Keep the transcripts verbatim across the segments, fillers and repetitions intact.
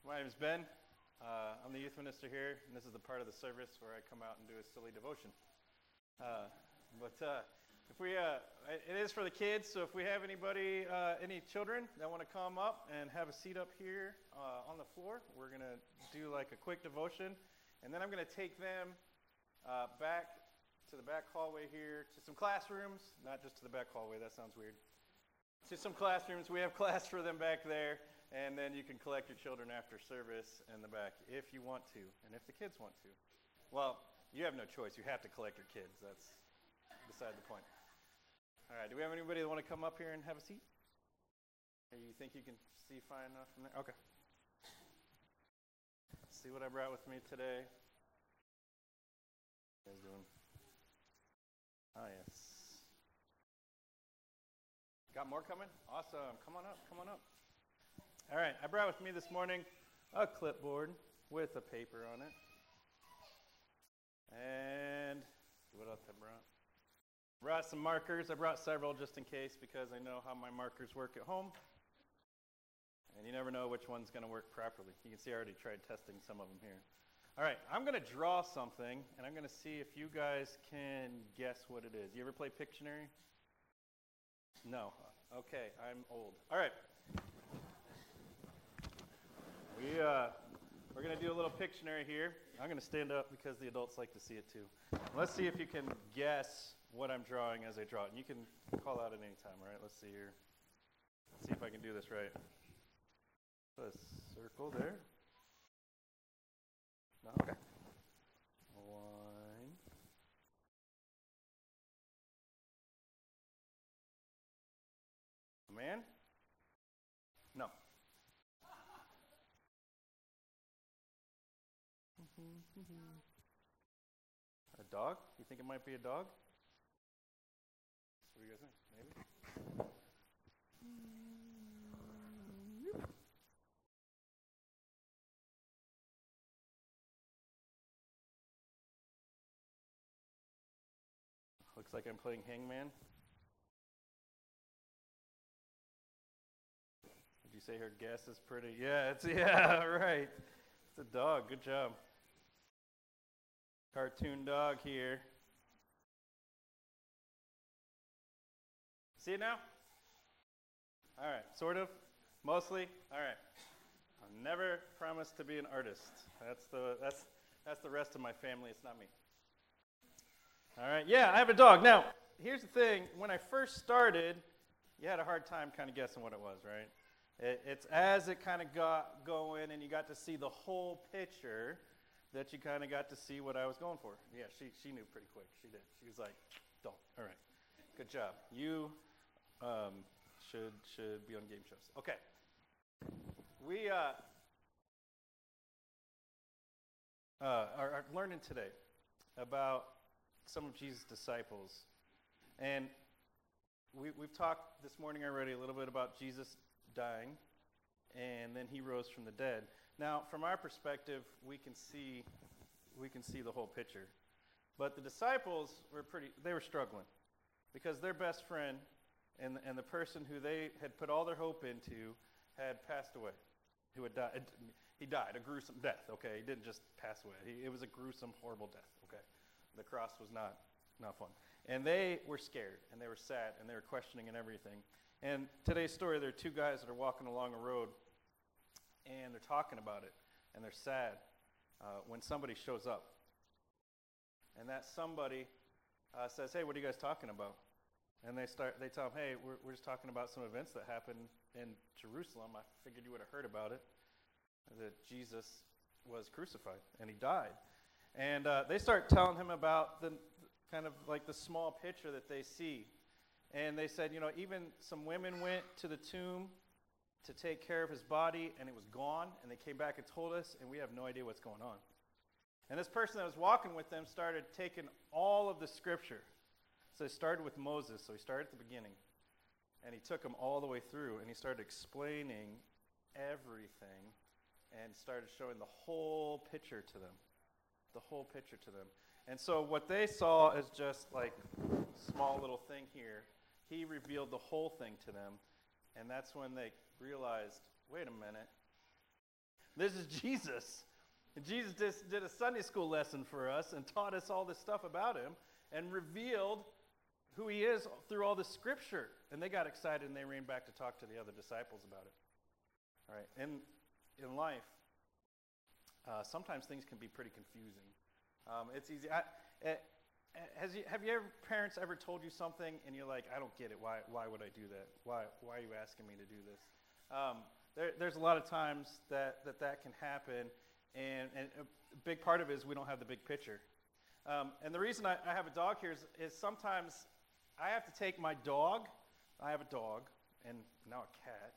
My name is Ben. Uh, I'm the youth minister here, and this is the part of the service where I come out and do a silly devotion. Uh, but uh, if we, uh, it is for the kids, so if we have anybody, uh, any children that want to come up and have a seat up here uh, on the floor, we're going to do like a quick devotion, and then I'm going to take them uh, back to the back hallway here to some classrooms, not just to the back hallway, that sounds weird. To some classrooms. We have class for them back there. And then you can collect your children after service in the back if you want to, and if the kids want to. Well, you have no choice. You have to collect your kids. That's beside the point. All right, do we have anybody that want to come up here and have a seat? Or you think you can see fine enough from there? Okay. Let's see what I brought with me today. What are you guys doing? Oh, yes. Got more coming? Awesome. Come on up, come on up. All right, I brought with me this morning a clipboard with a paper on it. And what else I brought? Brought some markers. I brought several just in case because I know how my markers work at home. And you never know which one's going to work properly. You can see I already tried testing some of them here. All right, I'm going to draw something, and I'm going to see if you guys can guess what it is. You ever play Pictionary? No. Okay, I'm old. All right. We, uh, we're going to do a little Pictionary here. I'm going to stand up because the adults like to see it too. Let's see if you can guess what I'm drawing as I draw it. And you can call out at any time, all right? Let's see here. Let's see if I can do this right. Put a circle there. No? Okay. One. A man? No. A dog? You think it might be a dog? What do you guys think? Maybe? Looks like I'm playing hangman. Did you say her guess is pretty? Yeah, it's yeah, right. It's a dog. Good job. Cartoon dog here. See it now? All right, sort of, mostly. All right. I'll never promise to be an artist. That's the that's that's the rest of my family. It's not me. All right. Yeah, I have a dog. Now, here's the thing. When I first started, you had a hard time kind of guessing what it was, right? It, it's as it kind of got going and you got to see the whole picture that you kind of got to see what I was going for. Yeah, she she knew pretty quick. She did. She was like, don't. All right. Good job. You um, should should be on game shows. Okay. We uh, uh, are, are learning today about some of Jesus' disciples. And we, we've talked this morning already a little bit about Jesus dying, and then he rose from the dead. Now, from our perspective, we can see we can see the whole picture. But the disciples were pretty they were struggling because their best friend and and the person who they had put all their hope into had passed away. Who had died he died a gruesome death, okay? He didn't just pass away. He, it was a gruesome, horrible death, okay? The cross was not not fun. And they were scared and they were sad and they were questioning and everything. And today's story, there are two guys that are walking along a road and they're talking about it, and they're sad uh, when somebody shows up. And that somebody uh, says, hey, what are you guys talking about? And they start. They tell them, hey, we're, we're just talking about some events that happened in Jerusalem. I figured you would have heard about it, that Jesus was crucified, and he died. And uh, they start telling him about the kind of like the small picture that they see. And they said, you know, even some women went to the tomb to take care of his body, and it was gone, and they came back and told us, and we have no idea what's going on. And this person that was walking with them started taking all of the scripture. So he started with Moses, so he started at the beginning, and he took them all the way through, and he started explaining everything, and started showing the whole picture to them, the whole picture to them. And so what they saw as just like small little thing here, he revealed the whole thing to them, and that's when they realized, wait a minute, This is Jesus. And Jesus just did a Sunday school lesson for us and taught us all this stuff about him and revealed who he is through all the scripture. And they got excited and they ran back to talk to the other disciples about it. All right. In, in life, uh, sometimes things can be pretty confusing. Um, it's easy. I, it, has you, have you ever, parents ever told you something and you're like, I don't get it. Why, why would I do that? Why, why are you asking me to do this? Um, there, there's a lot of times that that, that can happen. And, and a big part of it is we don't have the big picture. Um, and the reason I, I have a dog here is, is sometimes I have to take my dog. I have a dog, and now a cat,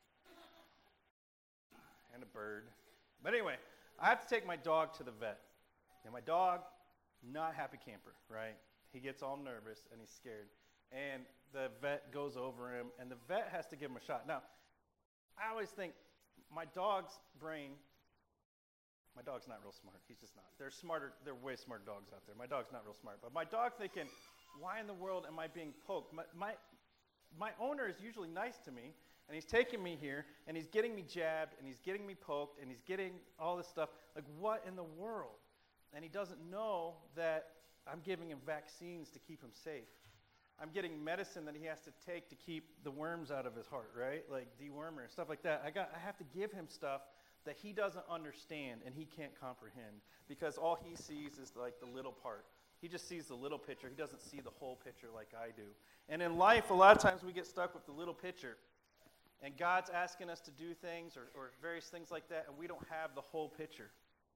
and a bird. But anyway, I have to take my dog to the vet. And my dog, not happy camper, right? He gets all nervous, and he's scared. And the vet goes over him, and the vet has to give him a shot. Now, I always think my dog's brain... My dog's not real smart. He's just not. There's smarter, there are way smarter dogs out there. My dog's not real smart. But my dog thinking, why in the world am I being poked? My, my, my owner is usually nice to me, and he's taking me here, and he's getting me jabbed, and he's getting me poked, and he's getting all this stuff. Like, what in the world? And he doesn't know that I'm giving him vaccines to keep him safe. I'm getting medicine that he has to take to keep the worms out of his heart, right? Like dewormer and stuff like that. I got, I have to give him stuff that he doesn't understand and he can't comprehend because all he sees is like the little part. He just sees the little picture. He doesn't see the whole picture like I do. And in life, a lot of times we get stuck with the little picture. And God's asking us to do things or, or various things like that, and we don't have the whole picture.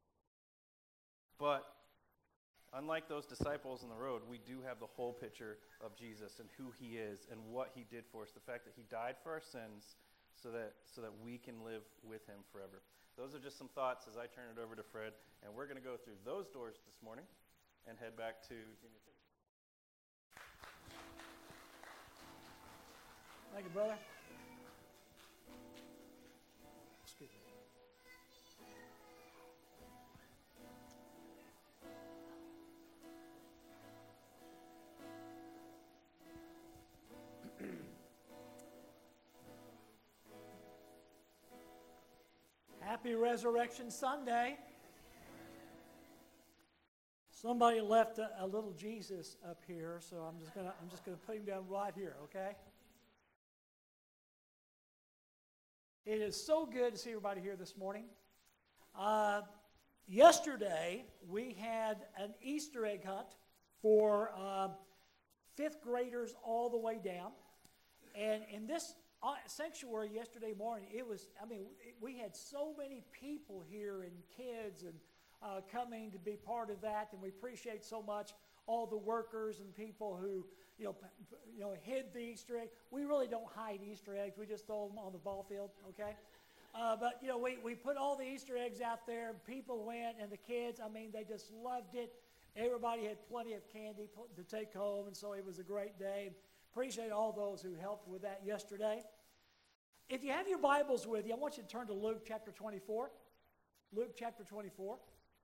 But unlike those disciples on the road, we do have the whole picture of Jesus and who he is and what he did for us. The fact that he died for our sins so that so that we can live with him forever. Those are just some thoughts as I turn it over to Fred. And we're going to go through those doors this morning and head back to junior church. Thank you, brother. Excuse me. Happy Resurrection Sunday. Somebody left a, a little Jesus up here, so I'm just gonna I'm just gonna put him down right here, okay? It is so good to see everybody here this morning. Uh, yesterday we had an Easter egg hunt for uh, fifth graders all the way down, and in this Uh, sanctuary yesterday morning, it was, I mean, we had so many people here and kids and uh, coming to be part of that, and we appreciate so much all the workers and people who, you know, p- you know, hid the Easter egg. We really don't hide Easter eggs. We just throw them on the ball field, okay? Uh, but, you know, we, we put all the Easter eggs out there, and people went, and the kids, I mean, they just loved it. Everybody had plenty of candy to take home, and so it was a great day. Appreciate all those who helped with that yesterday. If you have your Bibles with you, I want you to turn to Luke chapter twenty-four. Luke chapter twenty-four.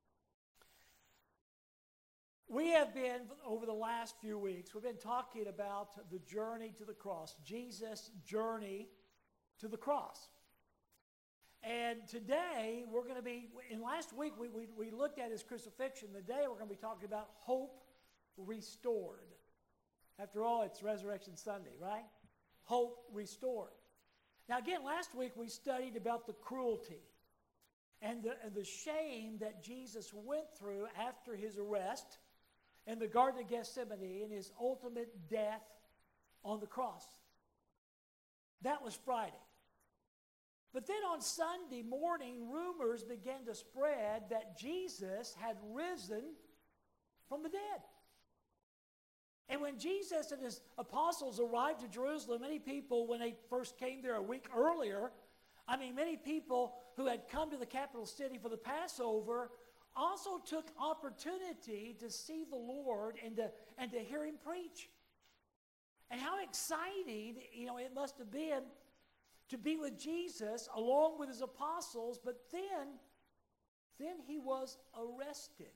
We have been, over the last few weeks, we've been talking about the journey to the cross, Jesus' journey to the cross. And today, we're going to be, in last week, we, we, we looked at his crucifixion. Today, we're going to be talking about hope restored. After all, it's Resurrection Sunday, right? Hope restored. Now, again, last week we studied about the cruelty and the, and the shame that Jesus went through after his arrest in the Garden of Gethsemane and his ultimate death on the cross. That was Friday. But then on Sunday morning, rumors began to spread that Jesus had risen from the dead. And when Jesus and his apostles arrived to Jerusalem, many people, when they first came there a week earlier, I mean, many people who had come to the capital city for the Passover also took opportunity to see the Lord and to, and to hear him preach. And how exciting, you know, it must have been to be with Jesus along with his apostles, but then, then he was arrested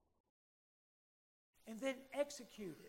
and then executed.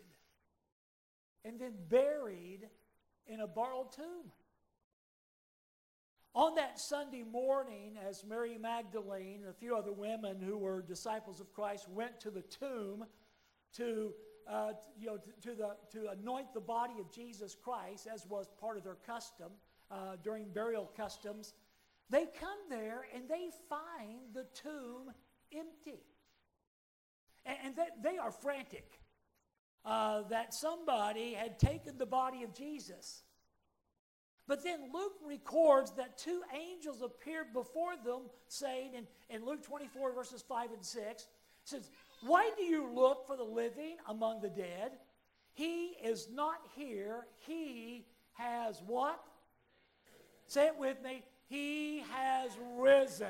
And then buried in a borrowed tomb. On that Sunday morning, as Mary Magdalene and a few other women who were disciples of Christ went to the tomb to, uh, you know, to, to, the, to anoint the body of Jesus Christ, as was part of their custom uh, during burial customs, they come there and they find the tomb empty. And, and they, they are frantic uh, that somebody had taken the body of Jesus. But then Luke records that two angels appeared before them, saying in, in Luke twenty-four, verses five and six, says, "Why do you look for the living among the dead? He is not here. He has" what? Say it with me. He has risen.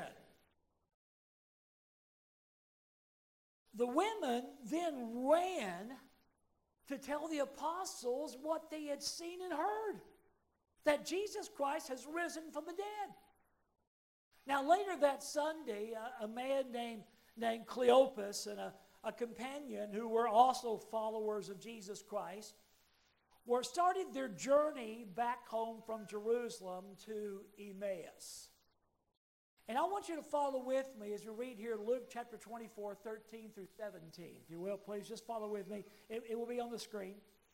The women then ran to tell the apostles what they had seen and heard, that Jesus Christ has risen from the dead. Now, later that Sunday, a, a man named, named Cleopas and a, a companion who were also followers of Jesus Christ were started their journey back home from Jerusalem to Emmaus. And I want you to follow with me as we read here Luke chapter twenty-four, thirteen through seventeen. If you will, please just follow with me. It, it will be on the screen.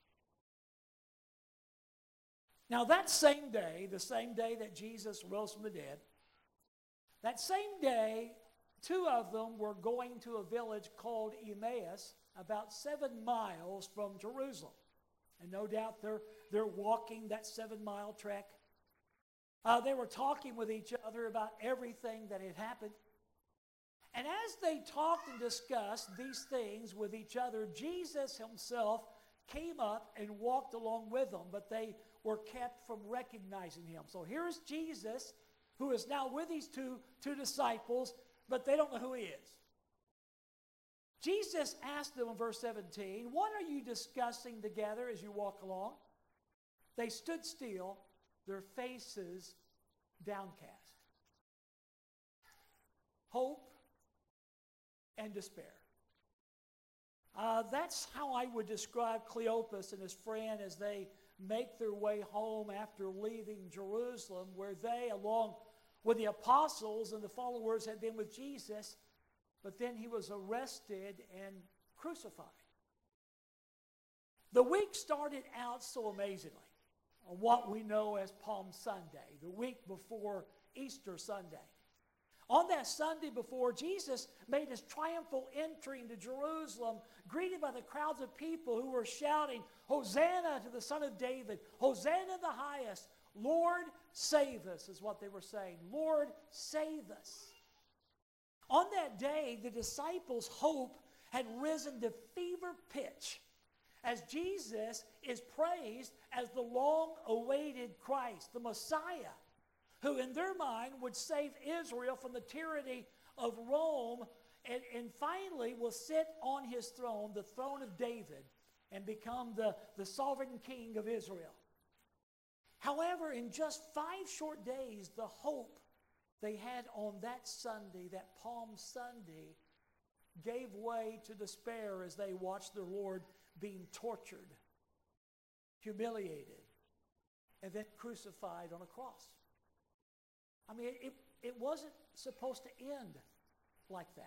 Now, that same day, the same day that Jesus rose from the dead, that same day, two of them were going to a village called Emmaus, about seven miles from Jerusalem. And no doubt they're, they're walking that seven-mile trek. Uh, they were talking with each other about everything that had happened. And as they talked and discussed these things with each other, Jesus himself came up and walked along with them, but they were kept from recognizing him. So here is Jesus, who is now with these two, two disciples, but they don't know who he is. Jesus asked them in verse seventeen, "What are you discussing together as you walk along?" They stood still, their faces downcast. Hope and despair. Uh, that's how I would describe Cleopas and his friend as they make their way home after leaving Jerusalem, where they, along with the apostles and the followers, had been with Jesus, but then he was arrested and crucified. The week started out so amazingly, on what we know as Palm Sunday, the week before Easter Sunday. On that Sunday before, Jesus made his triumphal entry into Jerusalem, greeted by the crowds of people who were shouting, "Hosanna to the Son of David! Hosanna in the highest! Lord, save us," is what they were saying. Lord, save us. On that day, the disciples' hope had risen to fever pitch as Jesus is praised as the long-awaited Christ, the Messiah, who in their mind would save Israel from the tyranny of Rome and, and finally will sit on his throne, the throne of David, and become the, the sovereign king of Israel. However, in just five short days, the hope they had on that Sunday, that Palm Sunday, gave way to despair as they watched their Lord being tortured, humiliated, and then crucified on a cross. I mean, it, it wasn't supposed to end like that.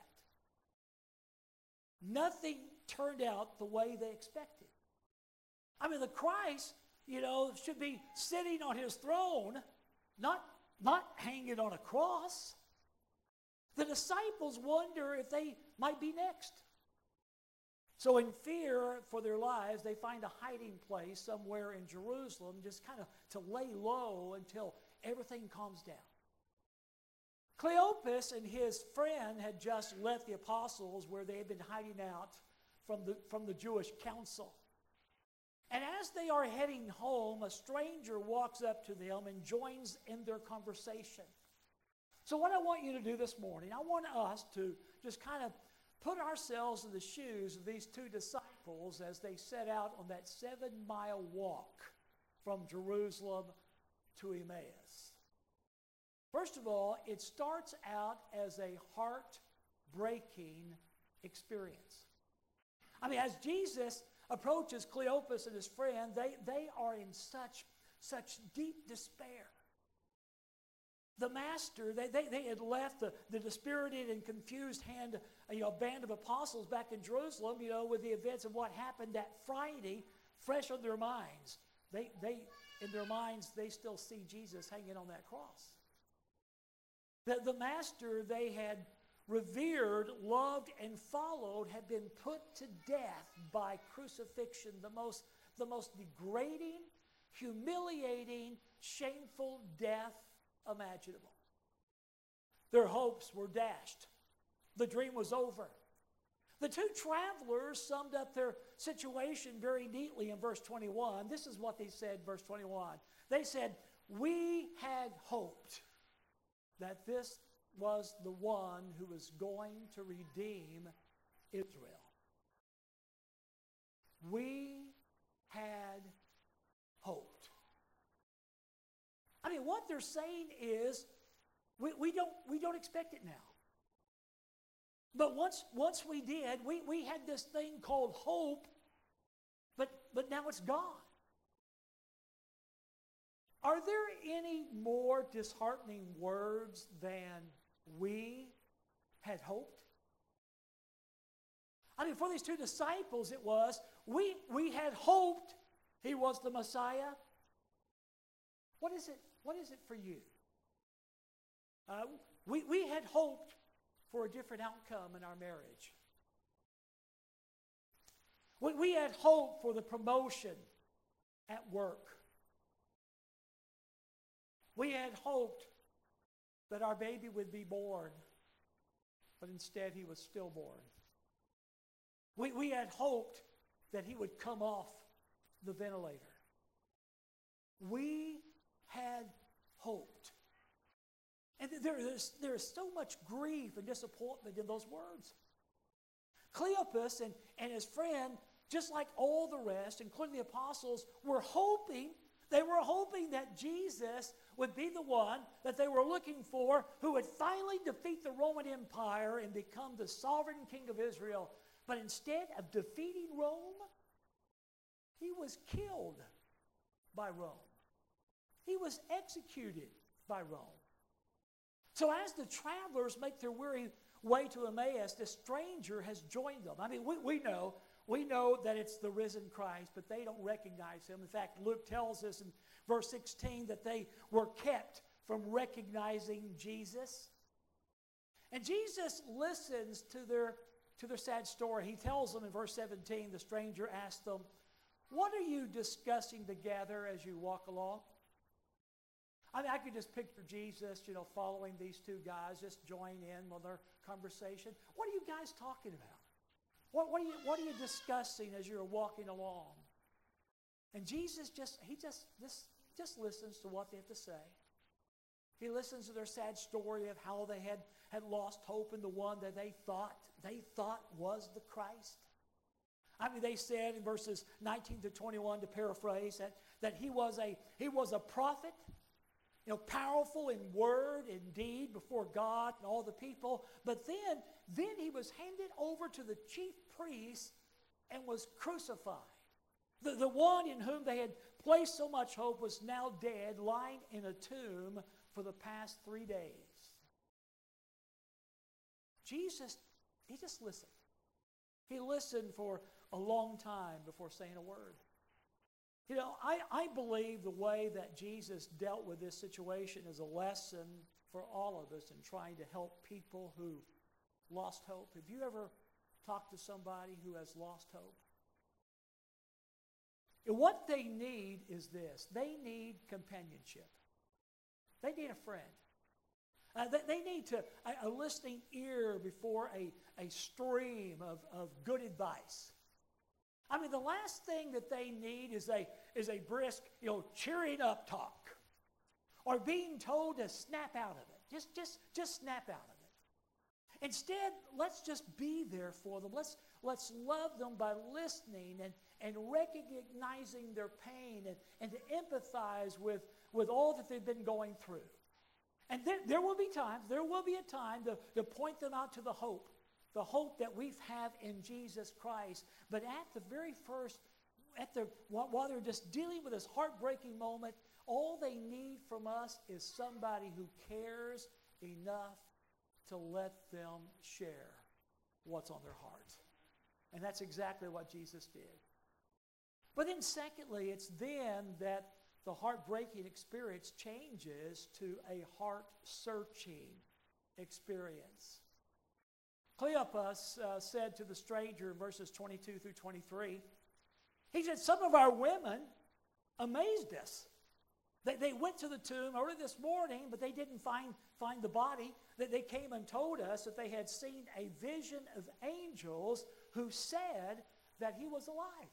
Nothing turned out the way they expected. I mean, the Christ, you know, should be sitting on his throne, not, not hanging on a cross. The disciples wonder if they might be next. So in fear for their lives, they find a hiding place somewhere in Jerusalem, just kind of to lay low until everything calms down. Cleopas and his friend had just left the apostles where they had been hiding out from the, from the Jewish council. And as they are heading home, a stranger walks up to them and joins in their conversation. So what I want you to do this morning, I want us to just kind of put ourselves in the shoes of these two disciples as they set out on that seven-mile walk from Jerusalem to Emmaus. First of all, it starts out as a heart-breaking experience. I mean, as Jesus approaches Cleopas and his friend, they, they are in such, such deep despair. the master, they, they, they had left the, the dispirited and confused hand, you know, band of apostles back in Jerusalem, you know, with the events of what happened that Friday, fresh on their minds. They, they, in their minds, they still see Jesus hanging on that cross. The, the master they had revered, loved, and followed had been put to death by crucifixion, the most, the most degrading, humiliating, shameful death imaginable. Their hopes were dashed. The dream was over. The two travelers summed up their situation very neatly in verse twenty-one. This is what they said, verse twenty-one. They said, "We had hoped that this was the one who was going to redeem Israel." We had hoped. I mean, what they're saying is, we, we don't we don't expect it now. But once once we did, we, we had this thing called hope, but but now it's gone. Are there any more disheartening words than "we had hoped"? I mean, for these two disciples, it was, we, we had hoped he was the Messiah. What is it, what is it for you? Uh, we, we had hoped for a different outcome in our marriage. We, we had hoped for the promotion at work. We had hoped that our baby would be born, but instead he was stillborn. We, we had hoped that he would come off the ventilator. We had hoped. And there is, there is so much grief and disappointment in those words. Cleopas and, and his friend, just like all the rest, including the apostles, were hoping, they were hoping that Jesus would be the one that they were looking for, who would finally defeat the Roman Empire and become the sovereign king of Israel. But instead of defeating Rome, he was killed by Rome. He was executed by Rome. So as the travelers make their weary way to Emmaus, this stranger has joined them. I mean, we, we know, we know that it's the risen Christ, but they don't recognize him. In fact, Luke tells us in verse sixteen that they were kept from recognizing Jesus. And Jesus listens to their, to their sad story. He tells them in verse seventeen, the stranger asked them, "What are you discussing together as you walk along?" I mean, I could just picture Jesus, you know, following these two guys, just join in with their conversation. What are you guys talking about? What, what, are you, what are you discussing as you're walking along? And Jesus just, he just, just, just listens to what they have to say. He listens to their sad story of how they had, had lost hope in the one that they thought, they thought was the Christ. I mean, they said in verses nineteen to twenty-one, to paraphrase, that, that he was a, he was a prophet, you know, powerful in word and deed before God and all the people. But then, then he was handed over to the chief priests and was crucified. The, the one in whom they had placed so much hope was now dead, lying in a tomb for the past three days. Jesus, he just listened. He listened for a long time before saying a word. You know, I, I believe the way that Jesus dealt with this situation is a lesson for all of us in trying to help people who lost hope. Have you ever talked to somebody who has lost hope? And what they need is this. They need companionship. They need a friend. Uh, they, they need to a, a listening ear before a, a stream of, of good advice. I mean, the last thing that they need is a, is a brisk, you know, cheering up talk, or being told to snap out of it. Just, just, just snap out of it. Instead, let's just be there for them. Let's, let's love them by listening and, and recognizing their pain, and, and to empathize with, with all that they've been going through. And there, there will be times, there will be a time to, to point them out to the hope. The hope that we have in Jesus Christ. But at the very first, at the while they're just dealing with this heartbreaking moment, All they need from us is somebody who cares enough to let them share what's on their heart. And that's exactly what Jesus did. But then secondly, it's then that the heartbreaking experience changes to a heart-searching experience. Cleopas uh, said to the stranger in verses twenty-two through twenty-three, he said, some of our women amazed us. They, they went to the tomb early this morning, but they didn't find, find the body. That they came and told us that they had seen a vision of angels who said that he was alive.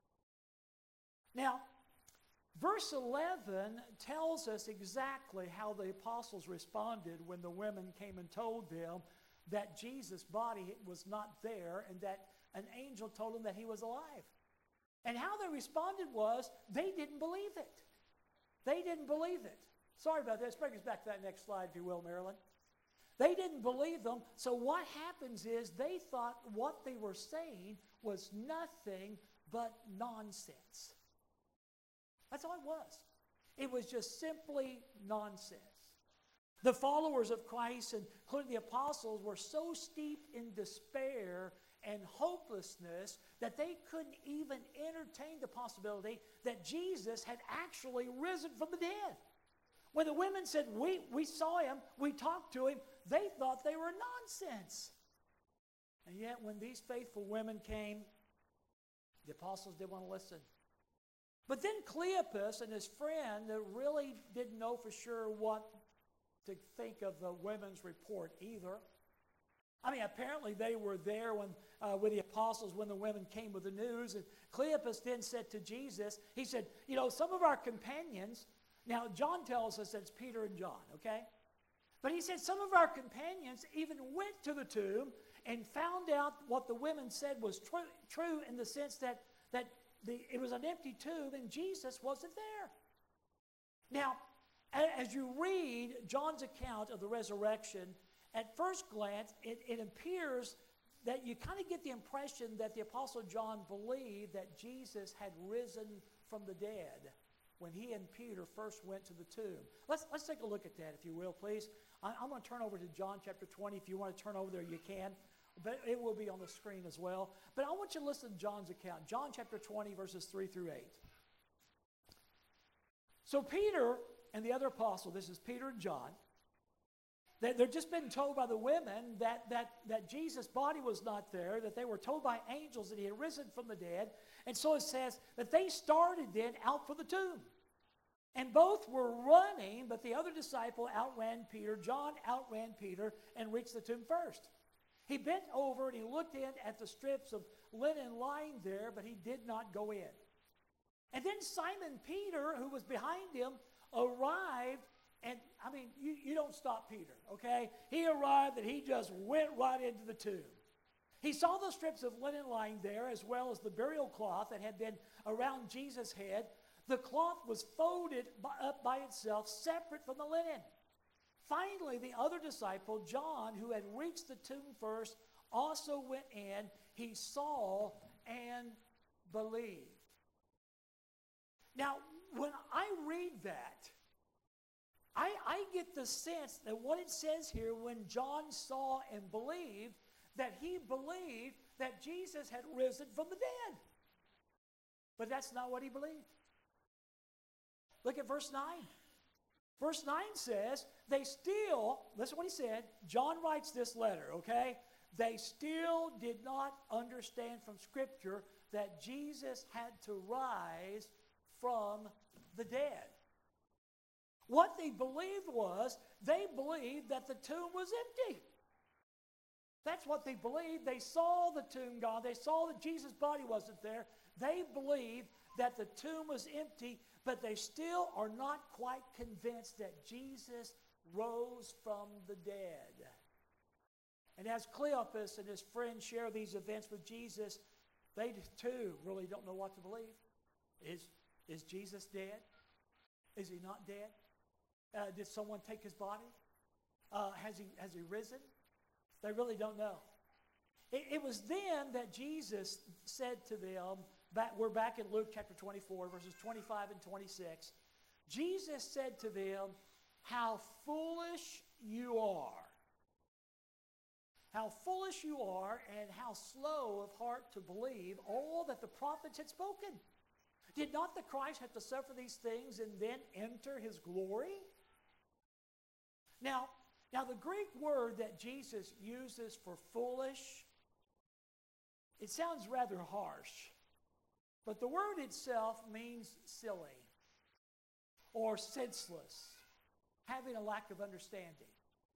Now, verse eleven tells us exactly how the apostles responded when the women came and told them that Jesus' body was not there and that an angel told them that he was alive. And how they responded was they didn't believe it. They didn't believe it. Sorry about this. Bring us back to that next slide, if you will, Marilyn. They didn't believe them. So what happens is they thought what they were saying was nothing but nonsense. That's all it was. It was just simply nonsense. The followers of Christ, including the apostles, were so steeped in despair and hopelessness that they couldn't even entertain the possibility that Jesus had actually risen from the dead. When the women said, we, we saw him, we talked to him, they thought they were nonsense. And yet when these faithful women came, the apostles didn't want to listen. But then Cleopas and his friend really didn't know for sure what to think of the women's report either. I mean, apparently they were there when, uh, with the apostles when the women came with the news. And Cleopas then said to Jesus, he said, you know, some of our companions, now John tells us that it's Peter and John, okay? But he said some of our companions even went to the tomb and found out what the women said was tr- true in the sense that, that the, it was an empty tomb and Jesus wasn't there. Now, a- as you read John's account of the resurrection, at first glance, it, it appears that you kind of get the impression that the Apostle John believed that Jesus had risen from the dead when he and Peter first went to the tomb. Let's, let's take a look at that, if you will, please. I, I'm going to turn over to John chapter twenty. If you want to turn over there, you can. But it will be on the screen as well. But I want you to listen to John's account. John chapter twenty, verses three through eight. So Peter and the other apostle, this is Peter and John, they've just been told by the women that, that, that Jesus' body was not there, that they were told by angels that he had risen from the dead. And so it says that they started then out for the tomb. And both were running, but the other disciple outran Peter. John outran Peter and reached the tomb first. He bent over and he looked in at the strips of linen lying there, but he did not go in. And then Simon Peter, who was behind him, arrived. And, I mean, you, you don't stop Peter, okay? He arrived and he just went right into the tomb. He saw the strips of linen lying there as well as the burial cloth that had been around Jesus' head. The cloth was folded by, up by itself, separate from the linen. Finally, the other disciple, John, who had reached the tomb first, also went in. He saw and believed. Now, when I read that, I, I get the sense that what it says here, when John saw and believed, that he believed that Jesus had risen from the dead. But that's not what he believed. Look at verse nine. Verse nine says, they still, listen to what he said. John writes this letter, okay? They still did not understand from Scripture that Jesus had to rise from the dead. What they believed was, they believed that the tomb was empty. That's what they believed. They saw the tomb gone. They saw that Jesus' body wasn't there. They believed that the tomb was empty, but they still are not quite convinced that Jesus rose from the dead. And as Cleopas and his friends share these events with Jesus, they too really don't know what to believe. Is, is Jesus dead? Is he not dead? Uh, did someone take his body? Uh, has he has he risen? They really don't know. It, it was then that Jesus said to them, back, we're back in Luke chapter twenty-four, verses twenty-five and twenty-six. Jesus said to them, how foolish you are. How foolish you are, and how slow of heart to believe all that the prophets had spoken. Did not the Christ have to suffer these things and then enter his glory? Now, now the Greek word that Jesus uses for foolish, it sounds rather harsh, but the word itself means silly or senseless, having a lack of understanding.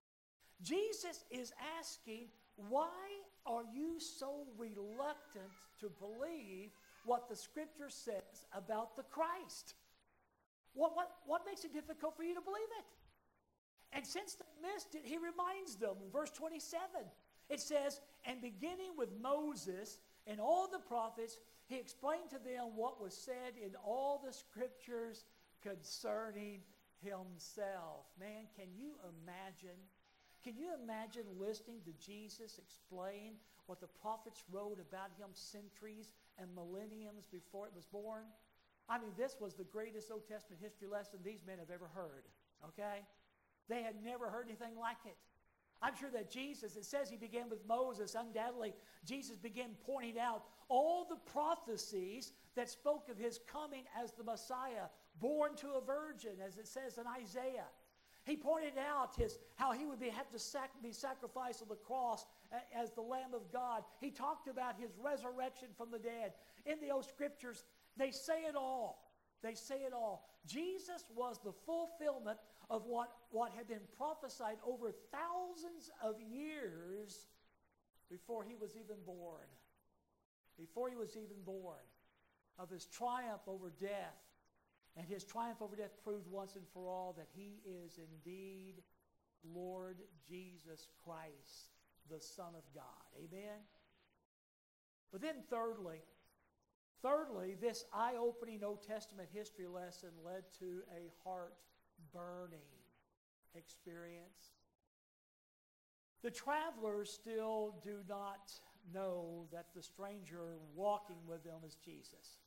Jesus is asking, why are you so reluctant to believe what the Scripture says about the Christ? What, what, what makes it difficult for you to believe it? And since they missed it, he reminds them in verse twenty-seven. It says, and beginning with Moses and all the prophets, he explained to them what was said in all the Scriptures concerning himself. Man, can you imagine? Can you imagine listening to Jesus explain what the prophets wrote about him centuries and millenniums before it was born? I mean, this was the greatest Old Testament history lesson these men have ever heard, okay? They had never heard anything like it. I'm sure that Jesus, it says he began with Moses. Undoubtedly, Jesus began pointing out all the prophecies that spoke of his coming as the Messiah, born to a virgin, as it says in Isaiah. He pointed out his, how he would be, have to sac, be sacrificed on the cross a, as the Lamb of God. He talked about his resurrection from the dead. In the old Scriptures, they say it all. They say it all. Jesus was the fulfillment of what, what had been prophesied over thousands of years before he was even born. Before he was even born. Of his triumph over death. And his triumph over death proved once and for all that he is indeed Lord Jesus Christ, the Son of God. Amen? But then thirdly, thirdly, this eye-opening Old Testament history lesson led to a heart-burning experience. The travelers still do not know that the stranger walking with them is Jesus.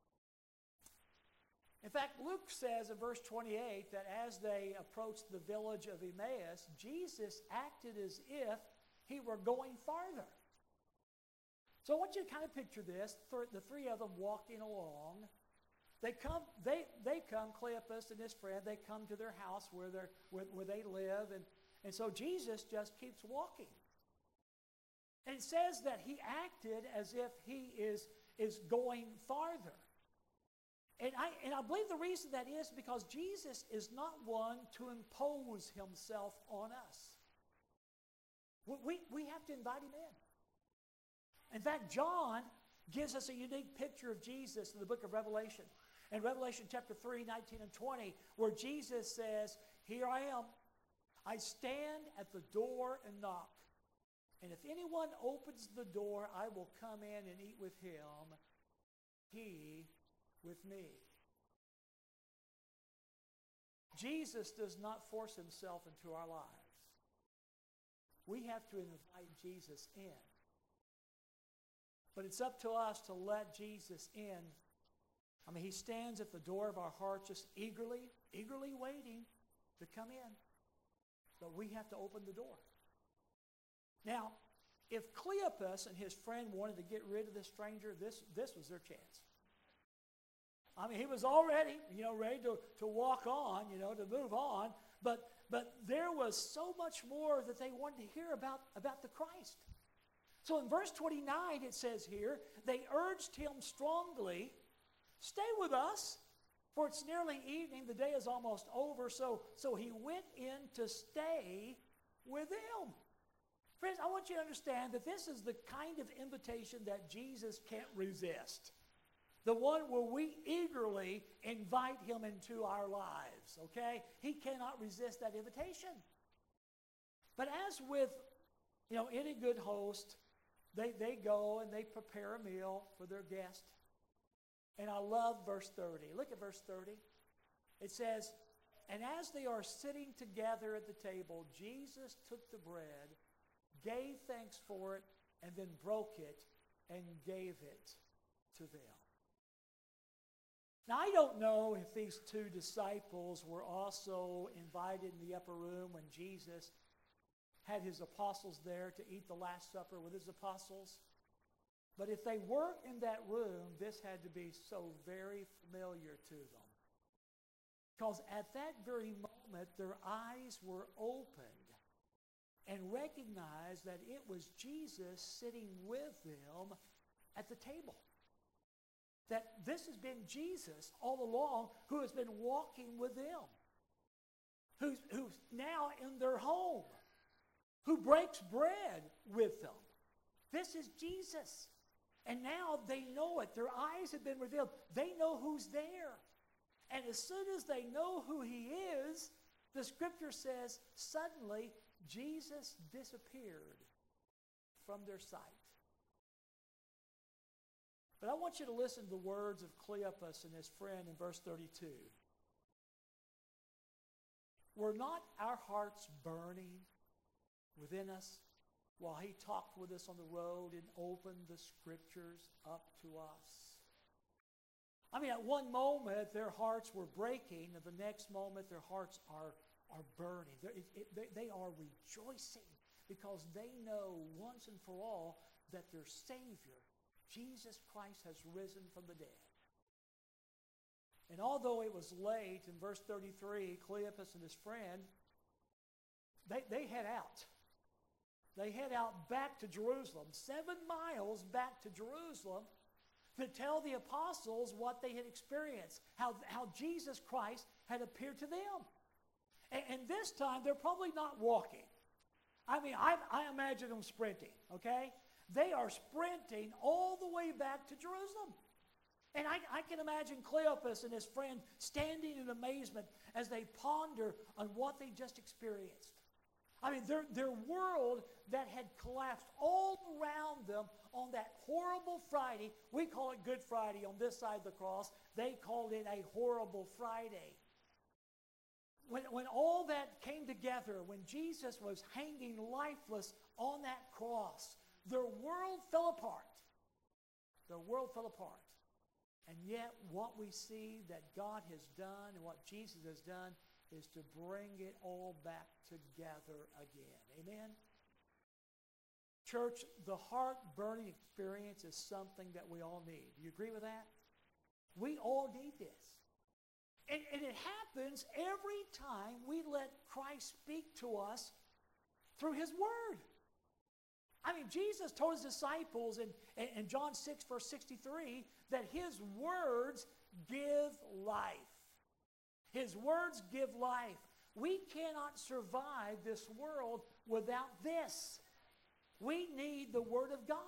In fact, Luke says in verse twenty-eight that as they approached the village of Emmaus, Jesus acted as if he were going farther. So I want you to kind of picture this, the three of them walking along. They come, they, they come, Cleopas and his friend, they come to their house where, they're, where, where they live, and, and so Jesus just keeps walking. And it says that he acted as if he is, is going farther. And I, and I believe the reason that is because Jesus is not one to impose himself on us. We, we have to invite him in. In fact, John gives us a unique picture of Jesus in the book of Revelation. In Revelation chapter three, nineteen and twenty, where Jesus says, here I am. I stand at the door and knock. And if anyone opens the door, I will come in and eat with him. He with me. Jesus does not force himself into our lives. We have to invite Jesus in. But it's up to us to let Jesus in. I mean, he stands at the door of our heart just eagerly, eagerly waiting to come in. But we have to open the door. Now, if Cleopas and his friend wanted to get rid of this stranger, this, this was their chance. I mean, he was already, you know, ready to, to walk on, you know, to move on. But, but there was so much more that they wanted to hear about, about the Christ. So in verse twenty-nine, it says here, they urged him strongly, stay with us, for it's nearly evening, the day is almost over. So, so he went in to stay with them. Friends, I want you to understand that this is the kind of invitation that Jesus can't resist. The one where we eagerly invite him into our lives, okay? He cannot resist that invitation. But as with, you know, any good host, they, they go and they prepare a meal for their guest. And I love verse thirty. Look at verse thirty. It says, and as they are sitting together at the table, Jesus took the bread, gave thanks for it, and then broke it and gave it to them. Now, I don't know if these two disciples were also invited in the upper room when Jesus had his apostles there to eat the Last Supper with his apostles. But if they weren't in that room, this had to be so very familiar to them. Because at that very moment, their eyes were opened and recognized that it was Jesus sitting with them at the table. That this has been Jesus all along who has been walking with them, who's, who's now in their home, who breaks bread with them. This is Jesus. And now they know it. Their eyes have been revealed. They know who's there. And as soon as they know who he is, the scripture says, suddenly Jesus disappeared from their sight. But I want you to listen to the words of Cleopas and his friend in verse thirty-two. Were not our hearts burning within us while he talked with us on the road and opened the scriptures up to us? I mean, at one moment, their hearts were breaking, and the next moment, their hearts are, are burning. It, it, they, they are rejoicing because they know once and for all that their Savior, Jesus Christ, has risen from the dead. And although it was late, in verse thirty-three, Cleopas and his friend, they, they head out. They head out back to Jerusalem, seven miles back to Jerusalem, to tell the apostles what they had experienced, how, how Jesus Christ had appeared to them. And, and this time, they're probably not walking. I mean, I, I imagine them sprinting, okay? They are sprinting all the way back to Jerusalem. And I, I can imagine Cleopas and his friend standing in amazement as they ponder on what they just experienced. I mean, their, their world that had collapsed all around them on that horrible Friday. We call it Good Friday on this side of the cross. They called it a horrible Friday. When, when all that came together, when Jesus was hanging lifeless on that cross, their world fell apart. Their world fell apart. And yet what we see that God has done and what Jesus has done is to bring it all back together again. Amen? Church, the heart-burning experience is something that we all need. Do you agree with that? We all need this. And, and it happens every time we let Christ speak to us through his word. I mean, Jesus told his disciples in, in John six, verse sixty-three, that his words give life. His words give life. We cannot survive this world without this. We need the Word of God.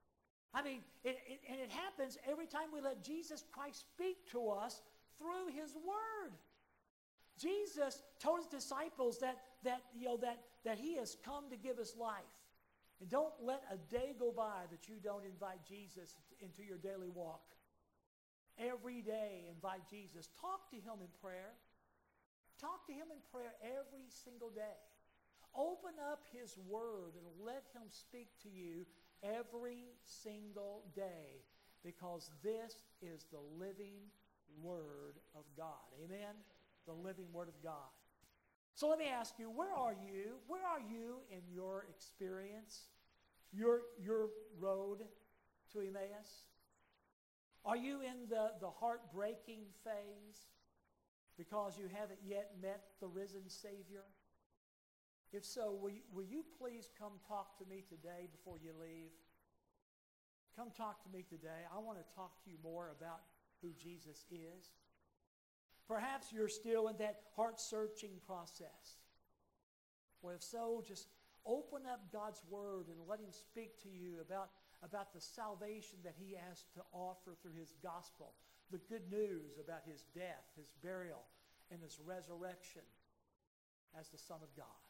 I mean, it, it, and it happens every time we let Jesus Christ speak to us through his Word. Jesus told his disciples that, that, you know, that, that he has come to give us life. And don't let a day go by that you don't invite Jesus into your daily walk. Every day, invite Jesus. Talk to him in prayer. Talk to him in prayer every single day. Open up his word and let him speak to you every single day, because this is the living word of God. Amen? The living word of God. So let me ask you, where are you? Where are you in your experience? Your, your road to Emmaus? Are you in the, the heartbreaking phase because you haven't yet met the risen Savior? If so, will you, will you please come talk to me today before you leave? Come talk to me today. I want to talk to you more about who Jesus is. Perhaps you're still in that heart-searching process. Well, if so, just open up God's Word and let him speak to you about, about the salvation that he has to offer through his gospel, the good news about his death, his burial, and his resurrection as the Son of God.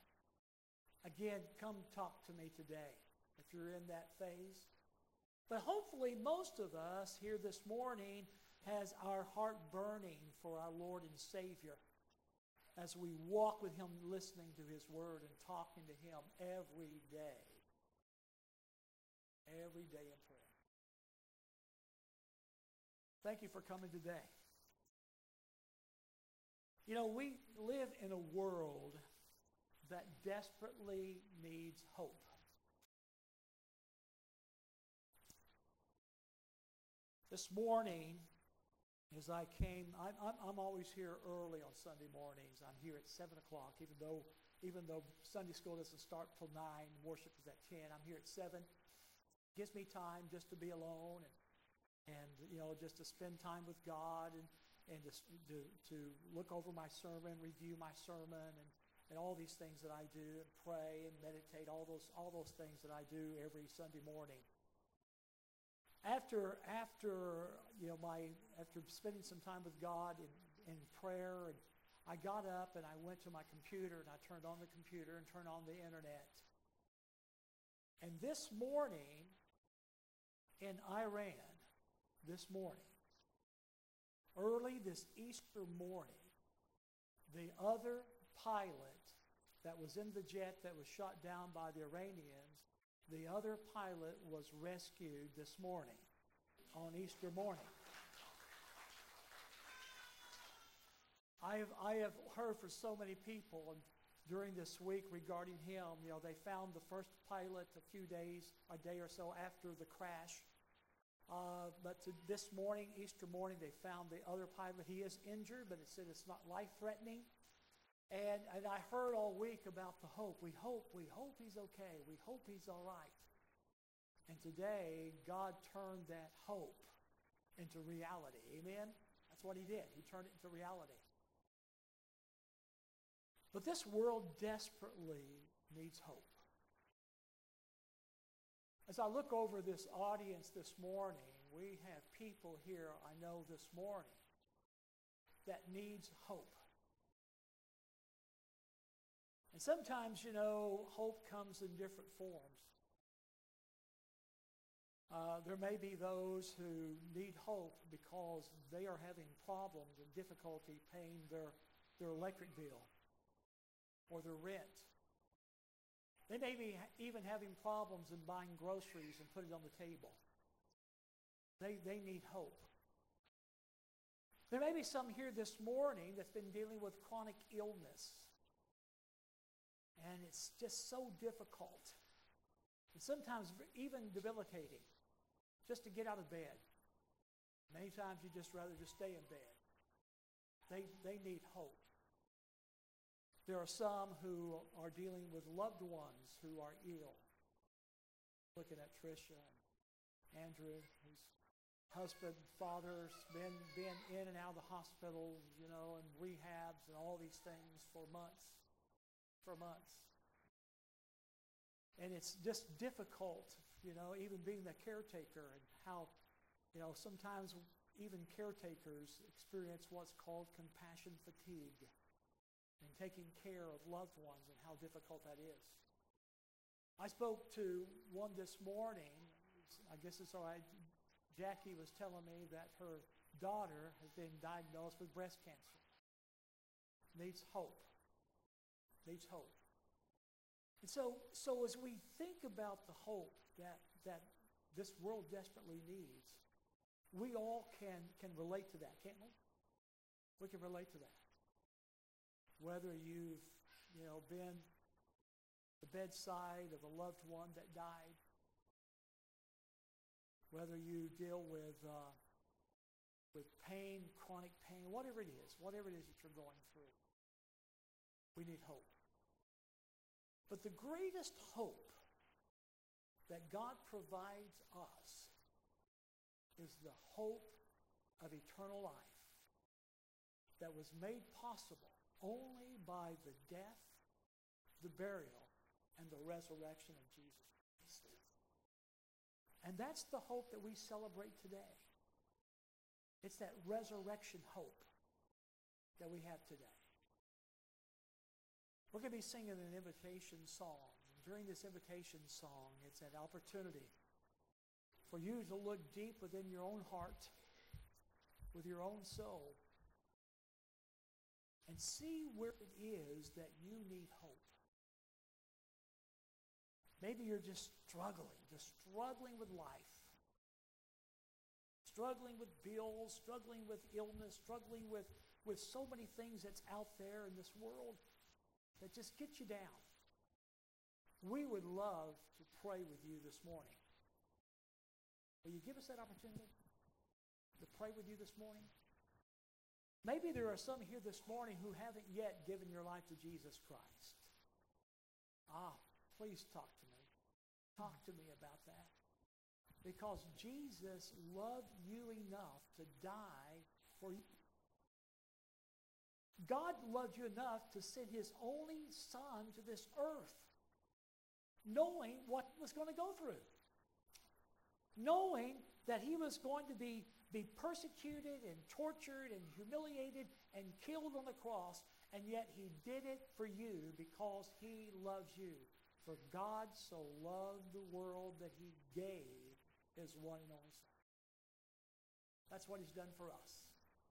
Again, come talk to me today if you're in that phase. But hopefully most of us here this morning has our heart burning for our Lord and Savior as we walk with him, listening to his word and talking to him every day. Every day in prayer. Thank you for coming today. You know, we live in a world that desperately needs hope. This morning, as I came, I'm, I'm, I'm always here early on Sunday mornings. I'm here at seven o'clock, even though even though Sunday school doesn't start till nine, worship is at ten. I'm here at seven. Gives me time just to be alone and, and you know, just to spend time with God and, and to, to, to look over my sermon, review my sermon, and, and all these things that I do, and pray and meditate, all those all those things that I do every Sunday morning. After after you know my after spending some time with God in, in prayer, and I got up and I went to my computer and I turned on the computer and turned on the internet. And this morning in Iran, this morning, early this Easter morning, the other pilot that was in the jet that was shot down by the Iranians, the other pilot was rescued this morning, on Easter morning. I have, I have heard from so many people and during this week regarding him. You know, they found the first pilot a few days, a day or so after the crash. Uh, but to this morning, Easter morning, they found the other pilot. He is injured, but it said it's not life-threatening. And, and I heard all week about the hope. We hope, we hope he's okay. We hope he's all right. And today, God turned that hope into reality. Amen? That's what he did. He turned it into reality. But this world desperately needs hope. As I look over this audience this morning, we have people here, I know this morning, that needs hope. And sometimes, you know, hope comes in different forms. Uh, there may be those who need hope because they are having problems and difficulty paying their, their electric bill or their rent. They may be ha- even having problems in buying groceries and put it on the table. They, they need hope. There may be some here this morning that's been dealing with chronic illness. And it's just so difficult. And sometimes even debilitating just to get out of bed. Many times you just rather just stay in bed. They, they need hope. There are some who are dealing with loved ones who are ill. Looking at Tricia and Andrew, whose husband, father's been, been in and out of the hospital, you know, and rehabs and all these things for months. For months. And it's just difficult, you know, even being the caretaker, and how, you know, sometimes even caretakers experience what's called compassion fatigue and taking care of loved ones, and how difficult that is. I spoke to one this morning. I guess it's all right. Jackie was telling me that her daughter has been diagnosed with breast cancer. Needs hope. Needs hope. And so, so as we think about the hope that, that this world desperately needs, we all can, can relate to that, can't we? We can relate to that. Whether you've, you know, been at the bedside of a loved one that died, whether you deal with uh, with pain, chronic pain, whatever it is, whatever it is that you're going through, we need hope. But the greatest hope that God provides us is the hope of eternal life that was made possible only by the death, the burial, and the resurrection of Jesus Christ. And that's the hope that we celebrate today. It's that resurrection hope that we have today. We're going to be singing an invitation song. During this invitation song, it's an opportunity for you to look deep within your own heart, with your own soul, and see where it is that you need hope. Maybe you're just struggling, just struggling with life, struggling with bills, struggling with illness, struggling with, with so many things that's out there in this world that just get you down. We would love to pray with you this morning. Will you give us that opportunity to pray with you this morning? Maybe there are some here this morning who haven't yet given your life to Jesus Christ. Ah, please talk to me. Talk to me about that. Because Jesus loved you enough to die for you. God loved you enough to send his only son to this earth, knowing what was going to go through. Knowing that he was going to be, be persecuted and tortured and humiliated and killed on the cross, and yet he did it for you because he loves you. For God so loved the world that he gave his one and only son. That's what he's done for us.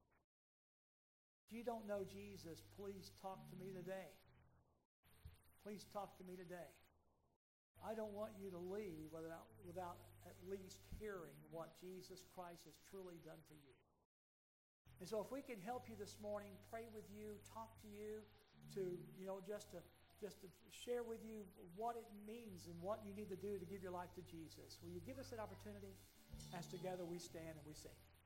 If you don't know Jesus, please talk to me today. Please talk to me today. I don't want you to leave without, without at least hearing what Jesus Christ has truly done for you. And so if we can help you this morning, pray with you, talk to you, to, you know, just to, just to share with you what it means and what you need to do to give your life to Jesus. Will you give us that opportunity as together we stand and we sing?